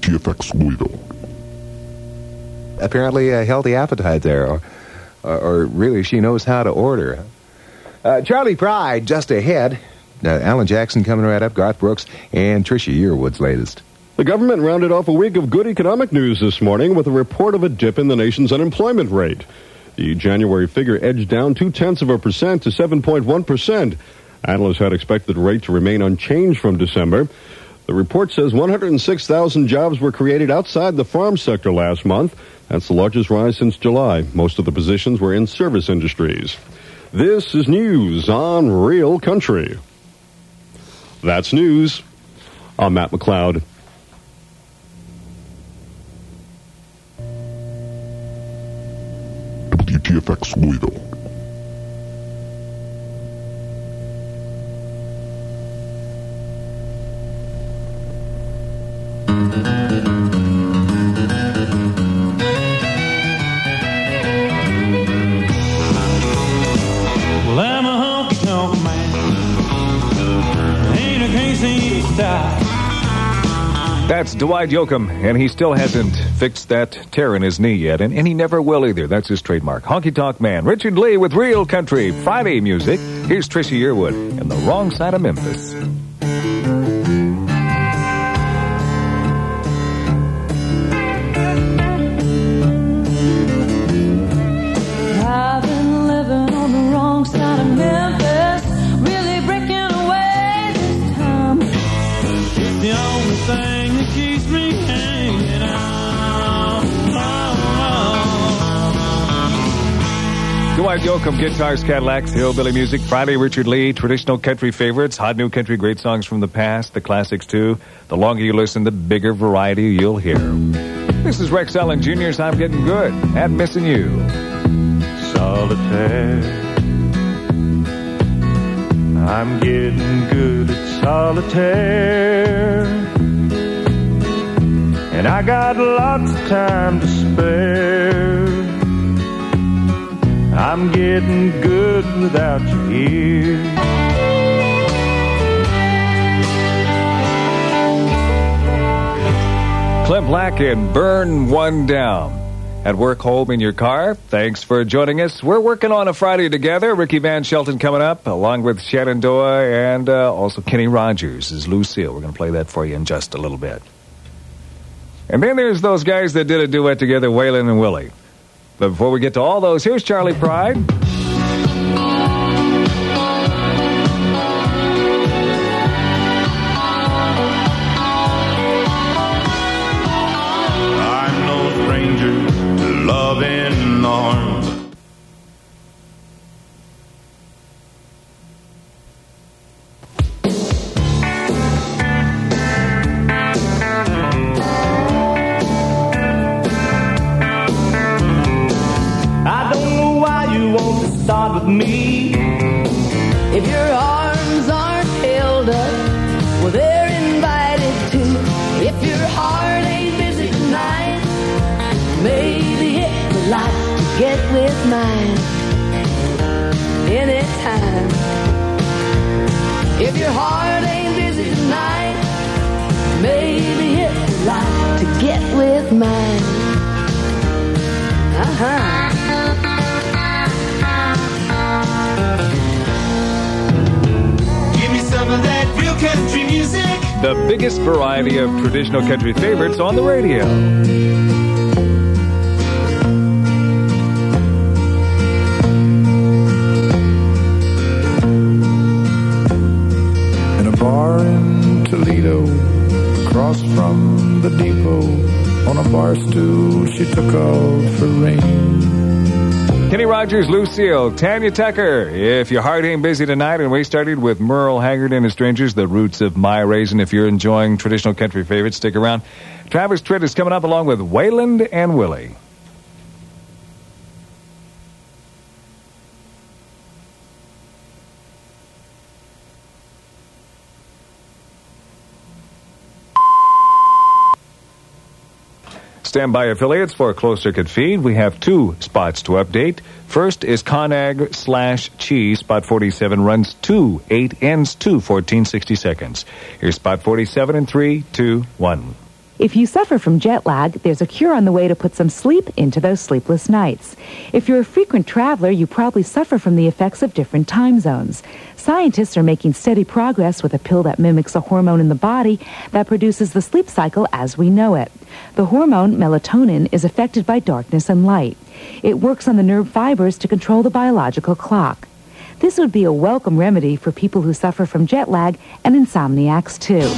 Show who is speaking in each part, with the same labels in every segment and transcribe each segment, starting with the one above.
Speaker 1: WTFX Louisville.
Speaker 2: Apparently a healthy appetite there, or really she knows how to order. Charlie Pride just ahead. Alan Jackson coming right up, Garth Brooks, and Tricia Yearwood's latest.
Speaker 3: The government rounded off a week of good economic news this morning with a report of a dip in the nation's unemployment rate. The January figure edged down 0.2% to 7.1%. Analysts had expected the rate to remain unchanged from December. The report says 106,000 jobs were created outside the farm sector last month. That's the largest rise since July. Most of the positions were in service industries. This is news on Real Country. That's news. I'm Matt McLeod.
Speaker 1: WTFX Louisville.
Speaker 4: Well, I'm a honky-tonk man. Ain't a crazy style.
Speaker 5: That's Dwight Yoakam, and he still hasn't fixed that tear in his knee yet, and he never will either. That's his trademark. Honky Tonk Man. Richard Lee with Real Country Friday music. Here's Tricia Yearwood in the wrong side of Memphis.
Speaker 6: I've been living on the wrong side of Memphis, really breaking away this time.
Speaker 4: It's the only thing that keeps me hanging on.
Speaker 5: Dwight Yoakam, guitars, Cadillacs, hillbilly music. Friday, Richard Lee, traditional country favorites, hot new country, great songs from the past, the classics too. The longer you listen, the bigger variety you'll hear. This is Rex Allen Jr.'s I'm Getting Good and Missing You.
Speaker 4: Solitaire. I'm getting good at solitaire. And I got lots of time to spare. I'm getting good without you here.
Speaker 5: Clint Black and Burn One Down. At work, home, in your car. Thanks for joining us. We're working on a Friday together. Ricky Van Shelton coming up, along with Shenandoah and also Kenny Rogers is Lucille. We're going to play that for you in just a little bit. And then there's those guys that did a duet together, Waylon and Willie. But before we get to all those, here's Charlie Pride.
Speaker 4: I'm no stranger to loving arms. I don't know why you want to start with me.
Speaker 6: If your arms aren't held up, well, they're invited to. If your heart ain't busy tonight, maybe it would like to get with mine anytime. If your heart ain't busy tonight, maybe it would like to get with mine.
Speaker 4: Give me some of that real country music.
Speaker 5: The biggest variety of traditional country favorites on the radio.
Speaker 7: In a bar in Toledo, across from the depot, on a bar stool she took out for rain.
Speaker 5: Kenny Rogers, Lucille, Tanya Tucker. If your heart ain't busy tonight, and we started with Merle Haggard and his Strangers, the roots of my raisin. If you're enjoying traditional country favorites, stick around. Travis Tritt is coming up along with Waylon and Willie. Standby affiliates for a closed circuit feed. We have two spots to update. First is Conag/Cheese. Spot 47 runs 2/8, ends 2/14, 60 seconds. Here's spot 47 in 3, 2, 1.
Speaker 8: If you suffer from jet lag, there's a cure on the way to put some sleep into those sleepless nights. If you're a frequent traveler, you probably suffer from the effects of different time zones. Scientists are making steady progress with a pill that mimics a hormone in the body that produces the sleep cycle as we know it. The hormone, melatonin, is affected by darkness and light. It works on the nerve fibers to control the biological clock. This would be a welcome remedy for people who suffer from jet lag and insomniacs, too.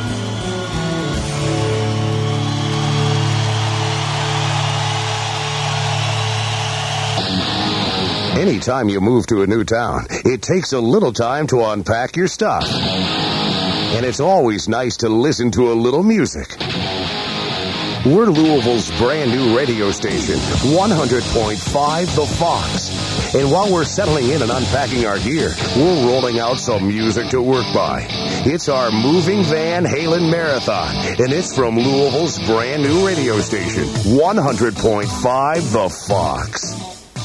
Speaker 9: Anytime you move to a new town, it takes a little time to unpack your stuff. And it's always nice to listen to a little music. We're Louisville's brand new radio station, 100.5 The Fox. And while we're settling in and unpacking our gear, we're rolling out some music to work by. It's our Moving Van Halen Marathon, and it's from Louisville's brand new radio station, 100.5 The Fox.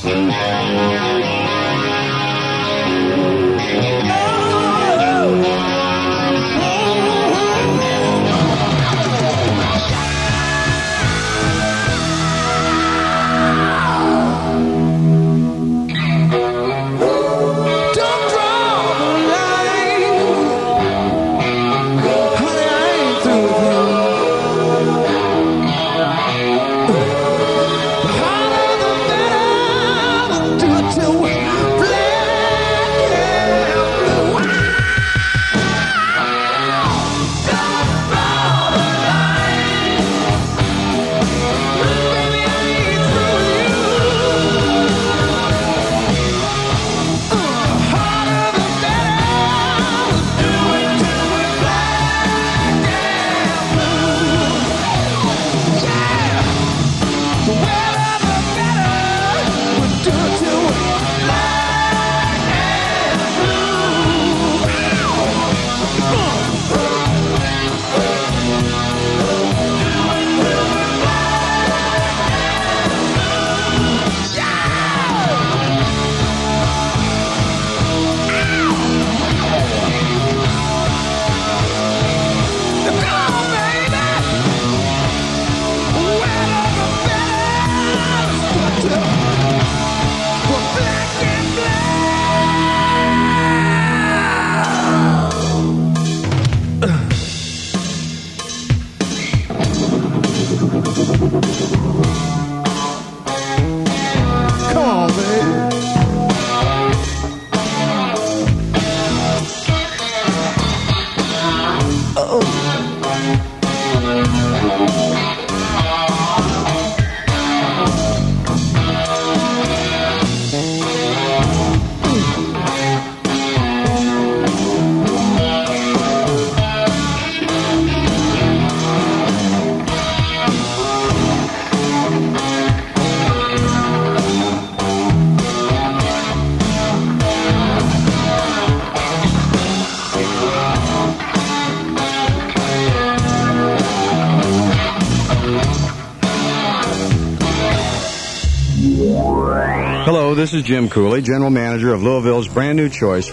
Speaker 10: Hello, this is Jim Cooley, General Manager of Louisville's brand new choice,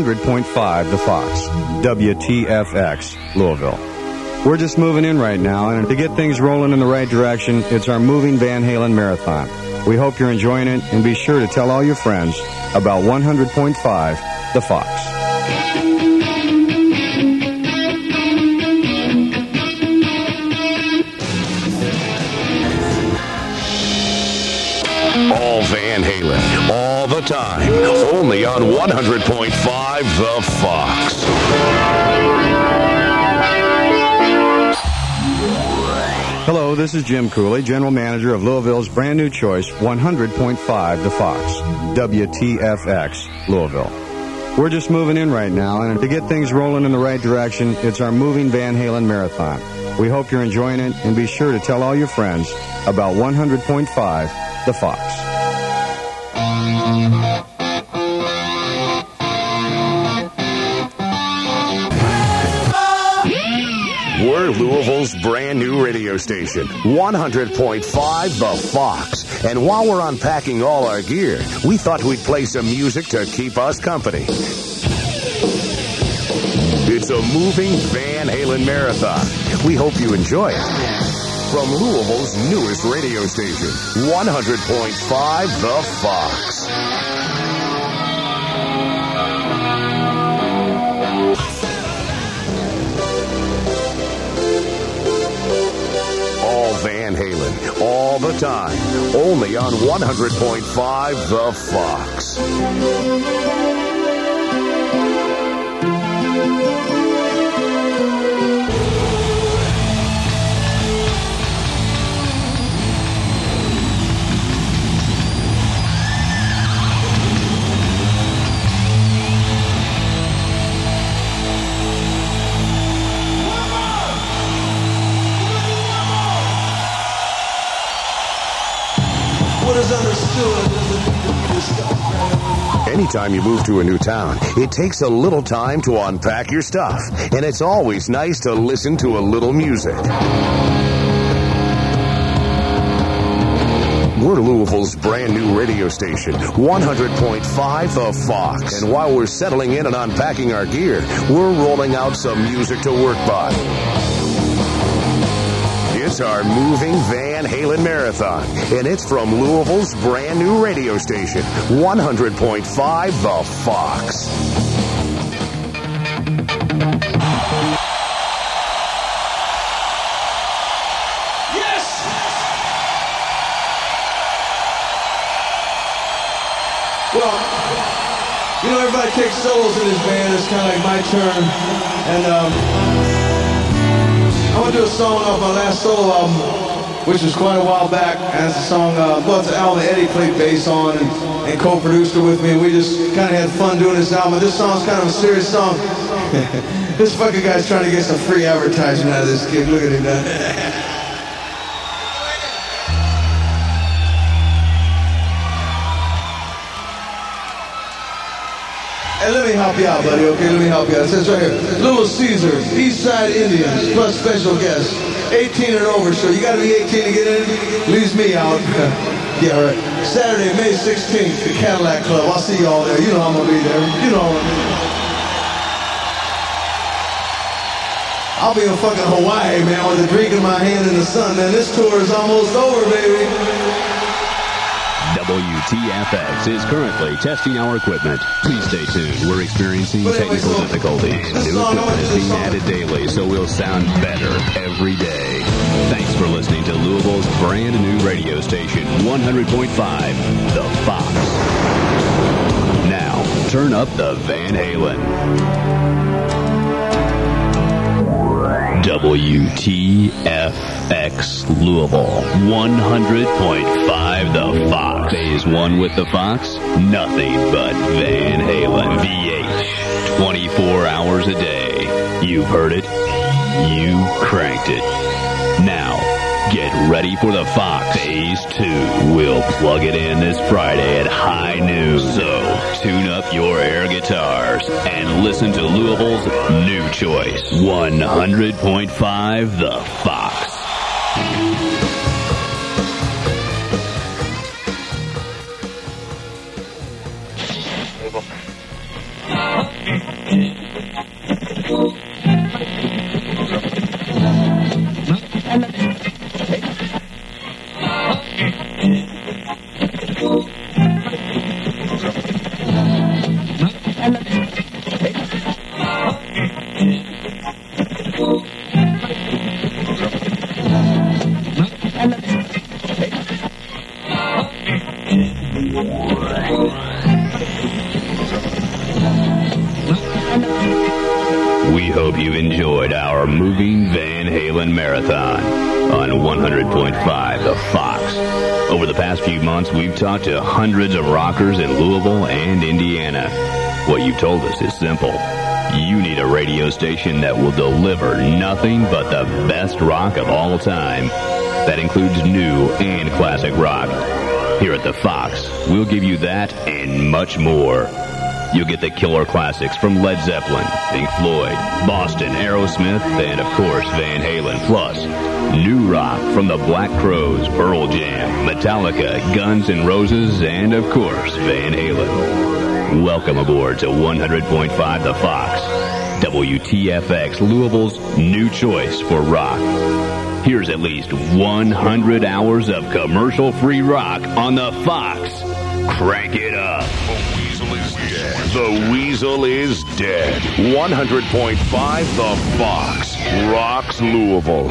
Speaker 10: 100.5 The Fox, WTFX, Louisville. We're just moving in right now, and to get things rolling in the right direction, it's our Moving Van Halen Marathon. We hope you're enjoying it, and be sure to tell all your friends about 100.5 The Fox.
Speaker 9: All Van Halen, all the time, only on 100.5 The Fox.
Speaker 10: Hello, this is Jim Cooley, General Manager of Louisville's brand new choice, 100.5 The Fox, WTFX, Louisville. We're just moving in right now, and to get things rolling in the right direction, it's our Moving Van Halen Marathon. We hope you're enjoying it, and be sure to tell all your friends about 100.5 The Fox.
Speaker 9: We're Louisville's brand new radio station, 100.5 The Fox. And while we're unpacking all our gear, we thought we'd play some music to keep us company. It's It's a moving Van Halen marathon. We hope you enjoy it. From Louisville's newest radio station, 100.5 The Fox. All Van Halen, all the time, only on 100.5 The Fox. Anytime you move to a new town, it takes a little time to unpack your stuff, and it's always nice to listen to a little music. We're Louisville's brand new radio station, 100.5 The Fox. And while we're settling in and unpacking our gear, we're rolling out some music to work by. It's our moving Van Halen marathon, and it's from Louisville's brand new radio station, 100.5 The Fox.
Speaker 4: Yes! Well, you know, everybody takes solos in this band. It's kind of like my turn, and I want to do a song off my last solo album, which was quite a while back. And it's a song, well, it's an album that Eddie played bass on and co-produced it with me. And we just kind of had fun doing this album. This song's kind of a serious song. This fucking guy's trying to get some free advertisement out of this kid. Look at him now. Hey, let me help you out, buddy, okay? Let me help you out. It says right here, Little Caesar, Eastside Indians, plus special guests, 18 and over, so you gotta be 18 to get in. Leaves me out. Yeah, right. Saturday, May 16th, the Cadillac Club. I'll see y'all there. You know I'm gonna be there. You know I'm gonna be there. I'll be in fucking Hawaii, man, with a drink in my hand in the sun. Man, this tour is almost over, baby.
Speaker 11: WTFX is currently testing our equipment. Please stay tuned. We're experiencing technical difficulties. New equipment is being added daily, so we'll sound better every day. Thanks for listening to Louisville's brand new radio station, 100.5 The Fox. Now, turn up the Van Halen. WTFX Louisville, 100.5 The Fox. Phase 1 with The Fox, nothing but Van Halen. VH, 24 hours a day. You've heard it. You cranked it. Now, get ready for The Fox. Phase 2. We'll plug it in this Friday at high noon. So, tune up your air guitars and listen to Louisville's new choice, 100.5 The Fox. We hope you enjoyed our moving Van Halen marathon on 100.5 The Fox. Over the past few months, we've talked to hundreds of rockers in Louisville and Indiana. What you've told us is simple. You need a radio station that will deliver nothing but the best rock of all time. That includes new and classic rock. Here at The Fox, we'll give you that and much more. You'll get the killer classics from Led Zeppelin, Pink Floyd, Boston, Aerosmith, and of course Van Halen. Plus, new rock from the Black Crowes, Pearl Jam, Metallica, Guns N' Roses, and of course Van Halen. Welcome aboard to 100.5 The Fox. WTFX, Louisville's new choice for rock. Here's at least 100 hours of commercial-free rock on the Fox. Crank it up.
Speaker 9: The Weasel is dead. 100.5 The Fox rocks Louisville.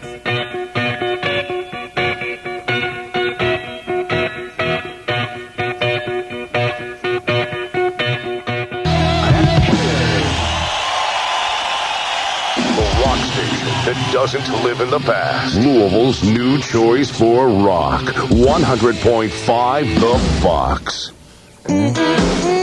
Speaker 9: That doesn't live in the past. Louisville's new choice for rock. 100.5 The Fox.